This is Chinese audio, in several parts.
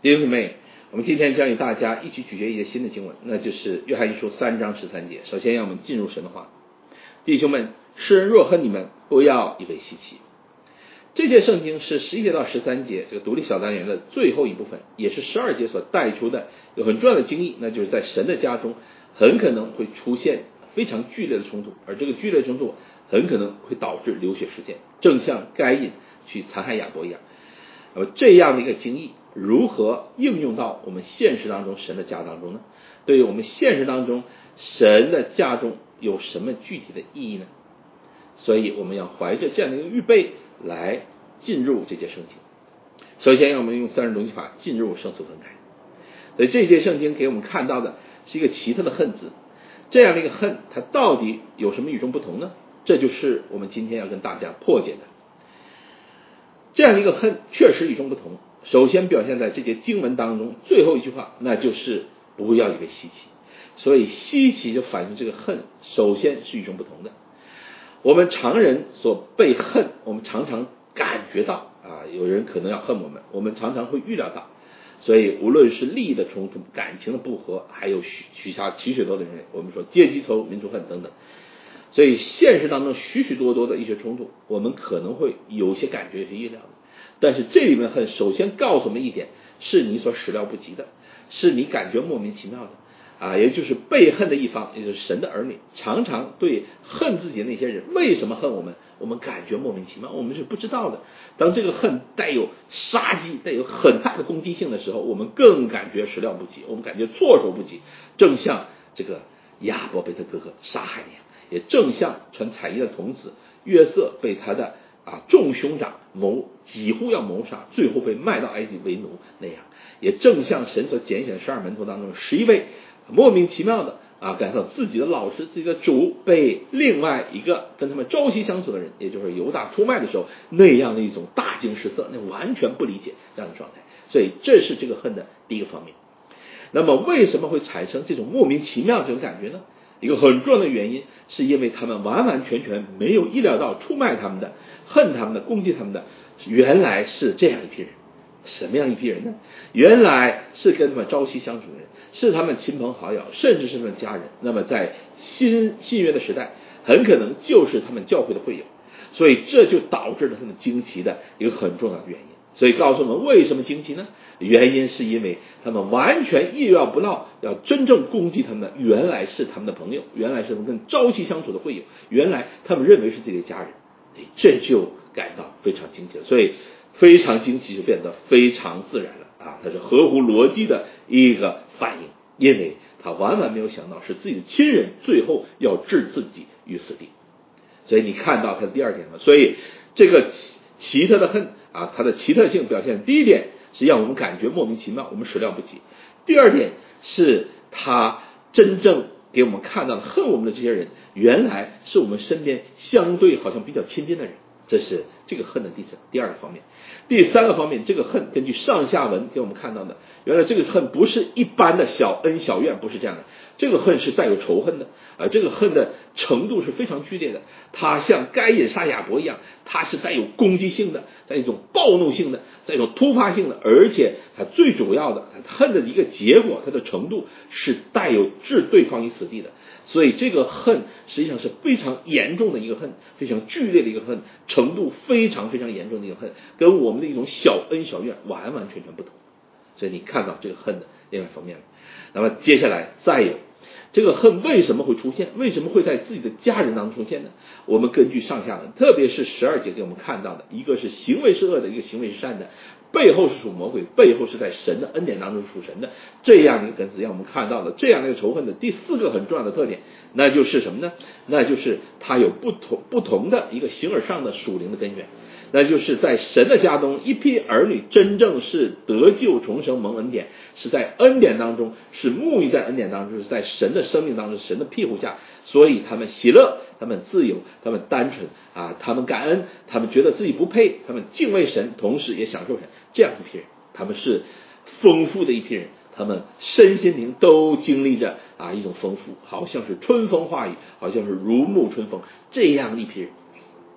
弟兄姊妹，我们今天将与大家一起咀嚼一节新的经文，那就是约翰一书3章13节。首先让我们进入神的话。弟兄们，世人若恨你们，不要以为稀奇。这节圣经是11节到13节这个独立小单元的最后一部分，也是12节所带出的有很重要的经义，那就是在神的家中很可能会出现非常剧烈的冲突，而这个剧烈的冲突很可能会导致流血事件，正像该隐去残害亚伯一样。这样的一个经义如何应用到我们现实当中神的家当中呢？对于我们现实当中神的家中有什么具体的意义呢？所以我们要怀着这样的一个预备来进入这节圣经。首先让我们用三人逻辑法进入生死分开。所以这节圣经给我们看到的是一个奇特的恨字，这样的一个恨它到底有什么与众不同呢？这就是我们今天要跟大家破解的。这样的一个恨确实与众不同，首先表现在这节经文当中最后一句话，那就是不要以为稀奇。所以稀奇就反映这个恨首先是与众不同的。我们常人所被恨，我们常常感觉到有人可能要恨我们，我们常常会预料到。所以无论是利益的冲突、感情的不和，还有许多的人，我们说阶级仇、民族恨等等。所以现实当中许许多多的一些冲突，我们可能会有些感觉，有些意料的。但是这里面恨首先告诉我们一点，是你所始料不及的，是你感觉莫名其妙的也就是被恨的一方，也就是神的儿女，常常对恨自己的那些人为什么恨我们，我们感觉莫名其妙，我们是不知道的。当这个恨带有杀机、带有很大的攻击性的时候，我们更感觉始料不及，我们感觉措手不及，正像这个亚伯被他哥哥杀害那样，也正像穿彩衣的童子约瑟被他的众兄长几乎要谋杀，最后被卖到埃及为奴那样，也正像神所拣选12门徒当中11位莫名其妙的感受到自己的老师、自己的主被另外一个跟他们朝夕相处的人，也就是犹大出卖的时候，那样的一种大惊失色，那完全不理解这样的状态。所以这是这个恨的第一个方面。那么为什么会产生这种莫名其妙的这种感觉呢？一个很重要的原因是因为他们完完全全没有意料到出卖他们的、恨他们的、攻击他们的原来是这样一批人。什么样一批人呢？原来是跟他们朝夕相处的人，是他们亲朋好友，甚至是他们家人。那么在新约的时代，很可能就是他们教会的会友，所以这就导致了他们惊奇的一个很重要的原因。所以告诉我们为什么惊奇呢？原因是因为他们完全意料不到要真正攻击他们的原来是他们的朋友，原来是他们跟朝夕相处的会友，原来他们认为是自己的家人，这就感到非常惊奇了。所以非常惊奇就变得非常自然了它是合乎逻辑的一个反应，因为他完全没有想到是自己的亲人最后要置自己于死地。所以你看到他的第二点了。所以这个奇特的恨它的奇特性表现，第一点是让我们感觉莫名其妙，我们始料不及；第二点是他真正给我们看到的恨我们的这些人，原来是我们身边相对好像比较亲近的人。这是这个恨的第二个方面。第三个方面，这个恨根据上下文给我们看到的，原来这个恨不是一般的小恩小怨，不是这样的，这个恨是带有仇恨的这个恨的程度是非常剧烈的。它像该隐杀亚伯一样，它是带有攻击性的，带一种暴怒性的，带一种突发性的，而且它最主要的恨的一个结果，它的程度是带有置对方于死地的。所以这个恨实际上是非常严重的一个恨，非常剧烈的一个恨，程度非常非常严重的一个恨，跟我们的一种小恩小怨完完全全不同。所以你看到这个恨的另外一方面了。那么接下来再有这个恨为什么会出现，为什么会在自己的家人当中出现呢？我们根据上下文，特别是12节给我们看到的，一个是行为是恶的，一个行为是善的，背后是属魔鬼，背后是在神的恩典当中属神的，这样的一个根子，让我们看到了这样的一个仇恨的第四个很重要的特点，那就是什么呢？那就是它有不同的一个形而上的属灵的根源。那就是在神的家中，一批儿女真正是得救重生蒙恩典，是在恩典当中，是沐浴在恩典当中，是在神的生命当中，神的庇护下，所以他们喜乐，他们自由，他们单纯他们感恩，他们觉得自己不配，他们敬畏神，同时也享受神，这样一批人，他们是丰富的一批人，他们身心灵都经历着一种丰富，好像是春风化雨，好像是如沐春风，这样一批人。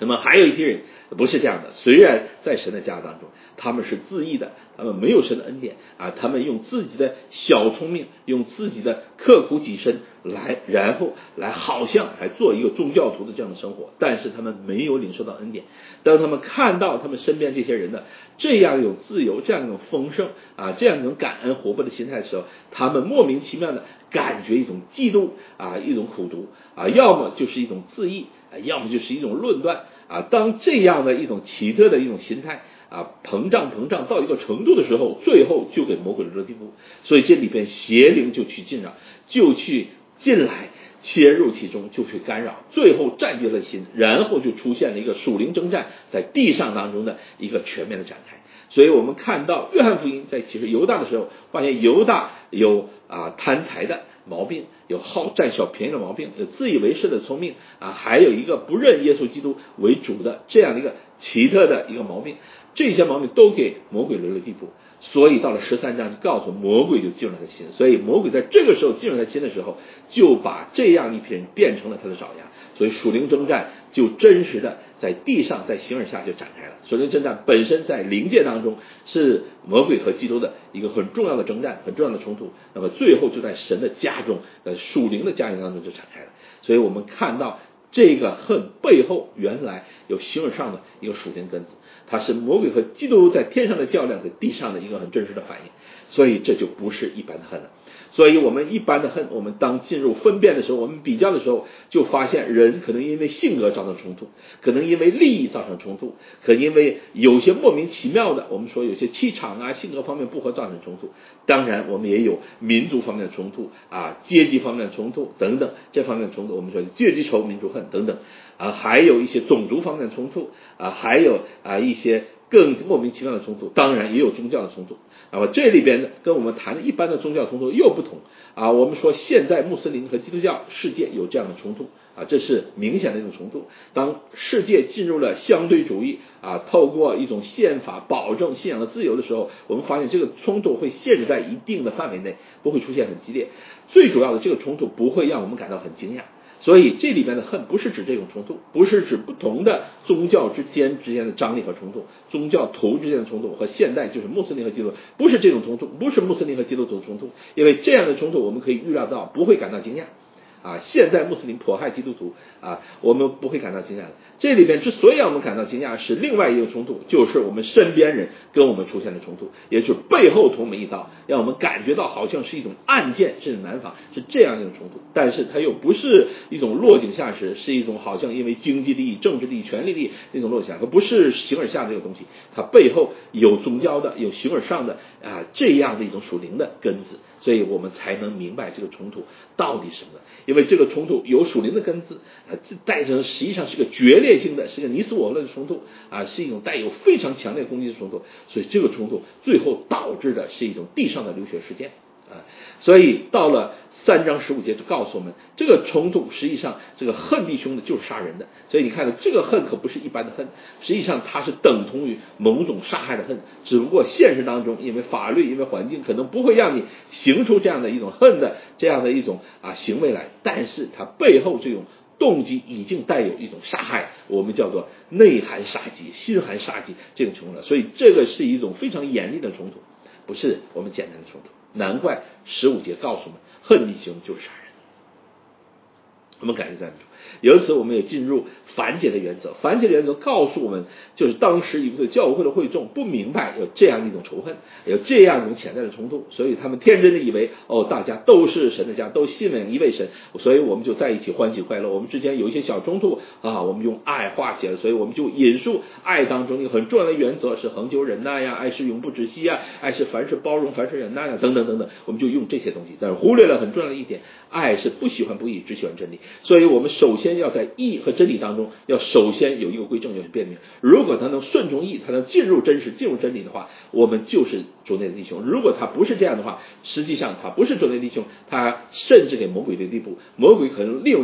那么还有一批人不是这样的，虽然在神的家当中他们是自义的，他们没有神的恩典啊，他们用自己的小聪明，用自己的刻苦己身然后好像还做一个宗教徒的这样的生活，但是他们没有领受到恩典。当他们看到他们身边这些人的这样一种自由，这样一种丰盛啊，这样一种感恩活泼的心态的时候，他们莫名其妙的感觉一种嫉妒啊，一种苦毒啊，要么就是一种自义啊，要么就是一种论断啊。当这样的一种奇特的一种心态啊，膨胀到一个程度的时候，最后就给魔鬼惹地步。所以这里边邪灵就去进扰，就去进来切入其中，就去干扰，最后占据了心，然后就出现了一个属灵征战在地上当中的一个全面的展开。所以我们看到约翰福音在启示犹大的时候，发现犹大有贪财的毛病，有好占小便宜的毛病，有自以为是的聪明啊，还有一个不认耶稣基督为主的这样的一个奇特的一个毛病，这些毛病都给魔鬼惹了地步。所以到了13章就告诉魔鬼就进入他的心，所以魔鬼在这个时候进入他心的时候，就把这样一批人变成了他的爪牙。所以属灵征战就真实的在地上在形而下就展开了。属灵征战本身在灵界当中是魔鬼和基督的一个很重要的征战，很重要的冲突，那么最后就在神的家中，属灵的家庭当中就展开了。所以我们看到这个恨背后原来有形而上的一个属灵根子，它是魔鬼和基督在天上的较量，在地上的一个很真实的反应。所以这就不是一般的恨了。所以我们一般的恨，我们当进入分辨的时候，我们比较的时候，就发现人可能因为性格造成冲突，可能因为利益造成冲突，可能因为有些莫名其妙的，我们说有些气场啊、性格方面不合造成冲突。当然我们也有民族方面的冲突啊、阶级方面的冲突等等，这方面的冲突我们说阶级仇、民族恨等等啊，还有一些种族方面的冲突啊，还有一些更莫名其妙的冲突，当然也有宗教的冲突。那么这里边呢，跟我们谈的一般的宗教冲突又不同啊。我们说现在穆斯林和基督教世界有这样的冲突啊，这是明显的一种冲突。当世界进入了相对主义啊，透过一种宪法保证信仰的自由的时候，我们发现这个冲突会限制在一定的范围内，不会出现很激烈。最主要的，这个冲突不会让我们感到很惊讶。所以这里边的恨不是指这种冲突，不是指不同的宗教之间的张力和冲突，宗教徒之间的冲突和现代就是穆斯林和基督徒，不是这种冲突，不是穆斯林和基督徒的冲突，因为这样的冲突我们可以预料到，不会感到惊讶啊。现在穆斯林迫害基督徒啊，我们不会感到惊讶的。这里边之所以让我们感到惊讶，是另外一个冲突，就是我们身边人跟我们出现的冲突，也就是背后捅我们一刀，让我们感觉到好像是一种暗箭，甚至难防，是这样一种冲突。但是它又不是一种落井下石，是一种好像因为经济利益、政治利益、权力利益那种落井下石，它不是形而下这个东西，它背后有宗教的、有形而上的这样的一种属灵的根子，所以我们才能明白这个冲突到底是什么。因为这个冲突有属灵的根子带着实际上是个决裂性的，是个你死我论的冲突是一种带有非常强烈攻击的冲突，所以这个冲突最后导致的是一种地上的流血事件所以到了3章15节就告诉我们，这个冲突实际上这个恨弟兄的就是杀人的。所以你看到这个恨可不是一般的恨，实际上它是等同于某种杀害的恨，只不过现实当中因为法律因为环境可能不会让你行出这样的一种恨的这样的一种行为来，但是它背后这种动机已经带有一种杀害，我们叫做内含杀机、心含杀机这种情况了。所以这个是一种非常严厉的冲突，不是我们简单的冲突。难怪15节告诉我们，恨弟兄就是杀人。我们感谢赞主。由此我们也进入反解的原则。反解的原则告诉我们，就是当时一个教会的会众不明白有这样一种仇恨，有这样一种潜在的冲突，所以他们天真的以为大家都是神的家，都信仰一位神，所以我们就在一起欢喜快乐。我们之间有一些小冲突我们用爱化解了，所以我们就引述爱当中一个很重要的原则是恒久忍耐呀，爱是永不止息呀，爱是凡事包容，凡事忍耐呀，等等等等，我们就用这些东西，但是忽略了很重要的一点，爱是不喜欢不义，只喜欢真理。所以我们首先要在义和真理当中，要首先有一个归正，有一个辨明。如果他能顺从义，他能进入真实、进入真理的话，我们就是主内的弟兄。如果他不是这样的话，实际上他不是主内弟兄，他甚至给魔鬼的地步，魔鬼可能利用他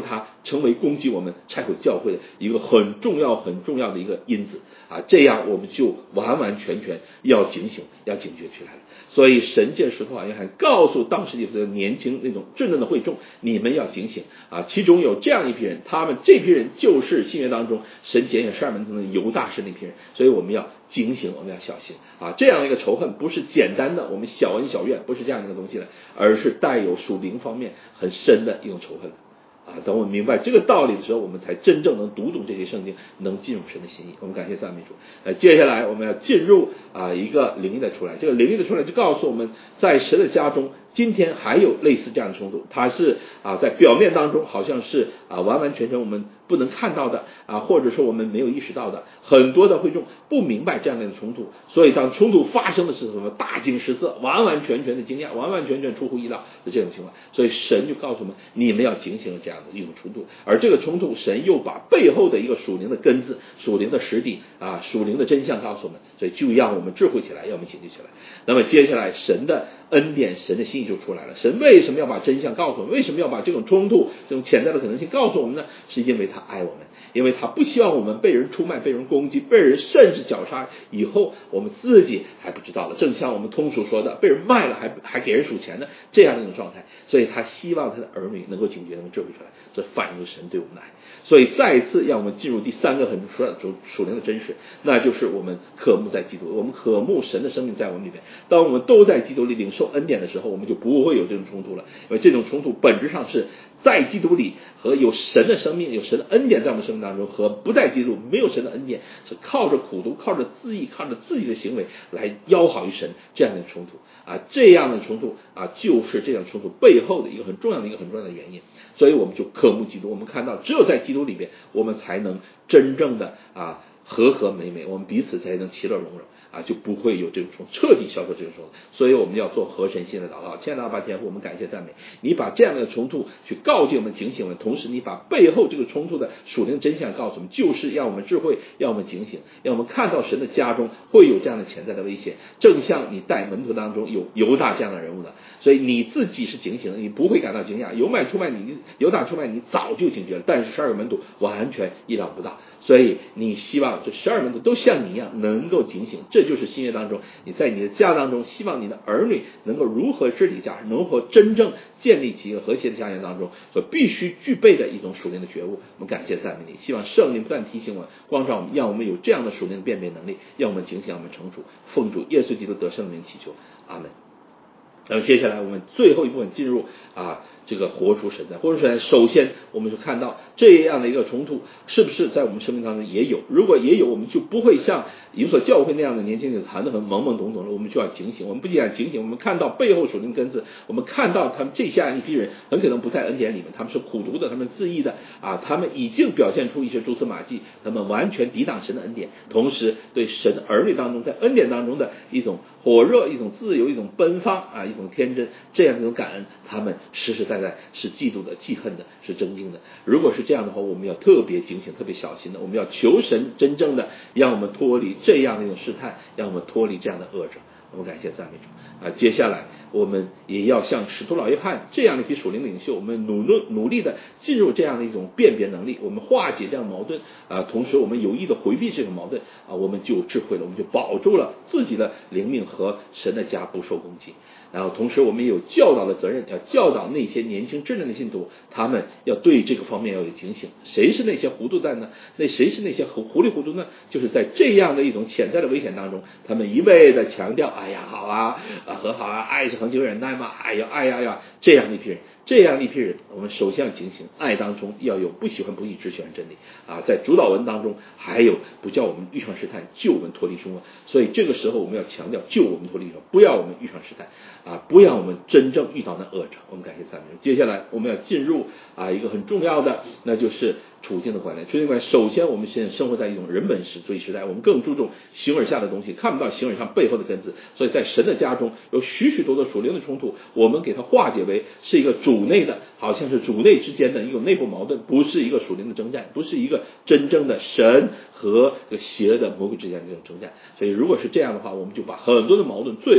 成为攻击我们拆毁教会的一个很重要的一个因子啊，这样我们就完完全全要警醒，要警觉起来了。所以神借使徒约翰告诉当时的年轻那种稚嫩的会众，你们要警醒啊！其中有这样一批人，他们这批人就是新约当中神拣选12门中的犹大是那批人，所以我们要警醒，我们要小心啊！这样一个仇恨不是简单的我们小恩小怨，不是这样一个东西了，而是带有属灵方面很深的一种仇恨啊！等我们明白这个道理的时候，我们才真正能读懂这些圣经，能进入神的心意。我们感谢赞美主。接下来我们要进入一个灵异的出来，这个灵异的出来就告诉我们，在神的家中，今天还有类似这样的冲突，它是在表面当中好像是完完全全我们不能看到的或者说我们没有意识到的，很多的会众不明白这样的冲突，所以当冲突发生的时候，大惊失色，完完全全的惊讶，完完全全出乎意料的这种情况。所以神就告诉我们，你们要警醒这样的一种冲突，而这个冲突神又把背后的一个属灵的根子、属灵的实底属灵的真相告诉我们，所以就让我们智慧起来，让我们警觉起来。那么接下来神的恩典、神的心意就出来了。神为什么要把真相告诉我们？为什么要把这种冲突、这种潜在的可能性告诉我们呢？是因为他爱我们，因为他不希望我们被人出卖、被人攻击、被人甚至绞杀以后我们自己还不知道了，正像我们通俗说的，被人卖了还给人数钱的这样的一种状态。所以他希望他的儿女能够警觉，能够智慧出来，这反映了神对我们的爱。所以再一次让我们进入第三个很属灵的真实，那就是我们渴慕在基督，我们渴慕神的生命在我们里面。当我们都在基督里领受恩典的时候，我们就不会有这种冲突了，因为这种冲突本质上是在基督里和有神的生命、有神的恩典在我们生命当中，和不在基督没有神的恩典，是靠着苦读、靠着自义、靠着自己的行为来要好于神这样的冲突这样的冲突就是这样冲突背后的一个很重要的原因。所以我们就渴慕基督，我们看到只有在基督里边，我们才能真正的和和美美，我们彼此才能其乐融融就不会有这种冲突，彻底消除这种冲突。所以我们要做合神心的祷告。亲爱的阿爸天父，我们感谢赞美你，把这样的冲突去告诫我们、警醒我们，同时你把背后这个冲突的属灵真相告诉我们，就是让我们智慧，让我们警醒，让我们看到神的家中会有这样的潜在的危险，正像你带门徒当中有犹大这样的人物的。所以你自己是警醒的，你不会感到惊讶。犹大出卖你早就警觉了，但是12个门徒完全意料不到。所以你希望这12门徒都像你一样能够警醒，这就是新约当中你在你的家当中，希望你的儿女能够如何治理家，如何真正建立起一个和谐的家园当中所必须具备的一种属灵的觉悟。我们感谢赞美你，希望圣灵不断提醒我们、光照我们，让我们有这样的属灵的辨别能力，让我们警醒，让我们成熟。奉主耶稣基督得胜的名祈求，阿门。然后接下来我们最后一部分进入这个活出神在。活出神，首先我们就看到这样的一个冲突是不是在我们生命当中也有，如果也有，我们就不会像以弗所教会那样的年轻人谈得很懵懵懂懂了，我们就要警醒。我们不仅要警醒，我们看到背后属灵根子，我们看到他们这下一批人很可能不在恩典里面，他们是苦读的，他们自义的他们已经表现出一些蛛丝马迹，他们完全抵挡神的恩典，同时对神儿女当中在恩典当中的一种火热、一种自由、一种奔放一种天真，这样一种感恩，他们实实在在是嫉妒的、记恨的、是争竞的。如果是这样的话，我们要特别警醒、特别小心的，我们要求神真正的让我们脱离这样的一种试探，让我们脱离这样的恶者。我们感谢赞美主接下来我们也要像使徒老约翰这样的一批属灵领袖，我们努力的进入这样的一种辨别能力，我们化解这样的矛盾同时我们有意的回避这种矛盾我们就有智慧了，我们就保住了自己的灵命和神的家不受攻击。然后同时我们也有教导的责任，要教导那些年轻稚嫩的信徒，他们要对这个方面要有警醒。谁是那些糊涂蛋呢？谁是那些糊里糊涂呢？就是在这样的一种潜在的危险当中，他们一味的强调好和好爱是恒久忍耐嘛，这样一批人，我们首先要警醒，爱当中要有不喜欢不义，只喜欢真理在主导文当中还有不叫我们遇上试探，救我们脱离凶恶。所以这个时候我们要强调救我们脱离凶恶，不要我们遇上试探不要我们真正遇到那恶者。我们感谢赞美。接下来我们要进入一个很重要的，那就是处境的管理。处境管理，首先我们现在生活在一种人本主义时代，我们更注重形而下的东西，看不到形而上背后的根子。所以在神的家中有许许多多属灵的冲突，我们给它化解为是一个主内的，好像是主内之间的一个内部矛盾，不是一个属灵的征战，不是一个真正的神和邪恶的魔鬼之间的这种征战。所以如果是这样的话，我们就把很多的矛盾最后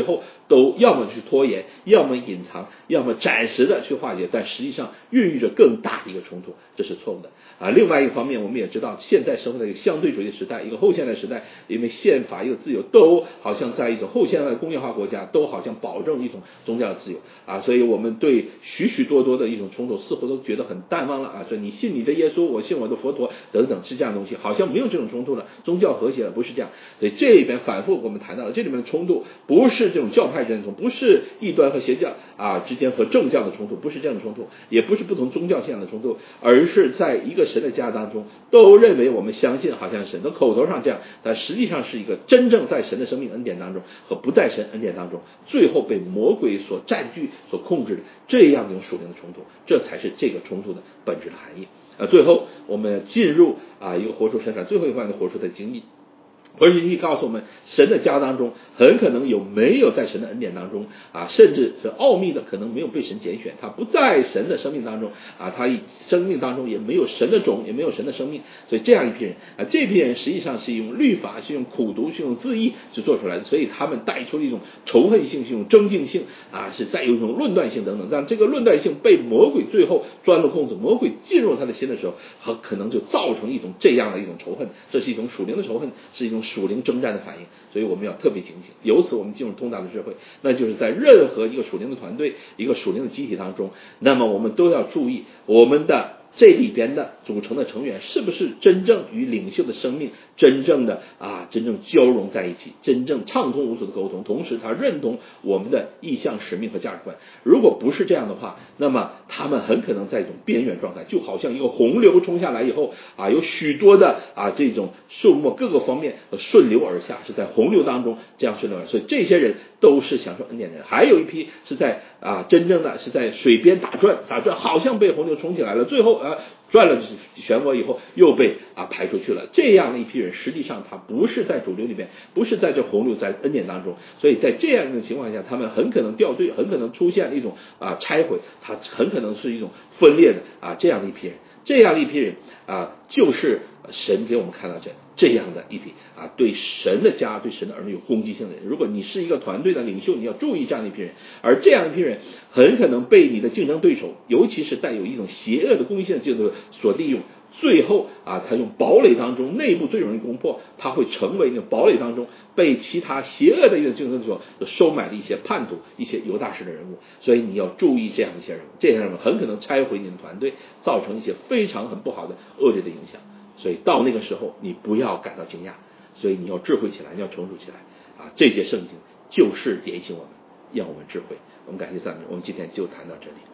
都要么去拖延，要么隐藏，要么暂时的去化解，但实际上孕育着更大的一个冲突，这是错误的另外一个方面，我们也知道现在生活在一个相对主义时代，一个后现代时代，因为宪法一个自由都好像在一种后现代工业化国家都好像保证一种宗教自由所以我们对许许多多的一种冲突似乎都觉得很淡忘了说你信你的耶稣，我信我的佛陀等等是这样的东西，好像没有这种冲突了，宗教和谐了，不是这样。所以这里边反复我们谈到了这里面的冲突不是这种教派之间的冲突，不是异端和邪教之间和正教的冲突，不是这样的冲突，也不是不同宗教信仰的冲突，而是在一个神的家当中都认为我们相信好像神的口头上这样，但实际上是一个真正在神的生命恩典当中和不在神恩典当中最后被魔鬼所占据所控制的这样一种属灵的冲突，这才是这个冲突的本质的含义最后我们进入一个活出神感最后一环的活出的经历，而且告诉我们神的家当中很可能没有在神的恩典当中甚至是奥秘的可能没有被神拣选，他不在神的生命当中他生命当中也没有神的种，也没有神的生命，所以这样一批人这批人实际上是用律法，是用苦读，是用自义去做出来的，所以他们带出一种仇恨性，是一种争竞性是带有一种论断性等等，但这个论断性被魔鬼最后钻了空子，魔鬼进入他的心的时候可能就造成一种这样的一种仇恨，这是一种属灵的仇恨，是一种属灵征战的反应，所以我们要特别警醒。由此我们进入通达的智慧，那就是在任何一个属灵的团队，一个属灵的集体当中，那么我们都要注意我们的这里边的组成的成员是不是真正与领袖的生命真正交融在一起，真正畅通无阻的沟通，同时他认同我们的意向使命和价值观。如果不是这样的话，那么他们很可能在一种边缘状态，就好像一个洪流冲下来以后有许多的这种树木各个方面顺流而下，是在洪流当中这样顺流而下，所以这些人都是享受恩典的人。还有一批是在真正的是在水边打转，好像被洪流冲起来了，最后转了漩涡以后又被排出去了，这样的一批人实际上他不是在主流里面，不是在这洪流在恩典当中，所以在这样的情况下他们很可能掉队，很可能出现一种拆毁，他很可能是一种分裂的这样的一批人，这样的一批人就是神给我们看到这样的一批对神的家对神的儿女有攻击性的人。如果你是一个团队的领袖，你要注意这样的一批人，而这样一批人很可能被你的竞争对手，尤其是带有一种邪恶的攻击性的竞争所利用，最后他用堡垒当中内部最容易攻破，他会成为那个堡垒当中被其他邪恶的一个竞争者收买的一些叛徒，一些犹大式的人物。所以你要注意这样一些人物，这些人物很可能拆毁你的团队，造成一些非常很不好的恶劣的影响。所以到那个时候你不要感到惊讶，所以你要智慧起来，你要成熟起来这节圣经就是点醒我们，让我们智慧。我们感谢赞美，我们今天就谈到这里。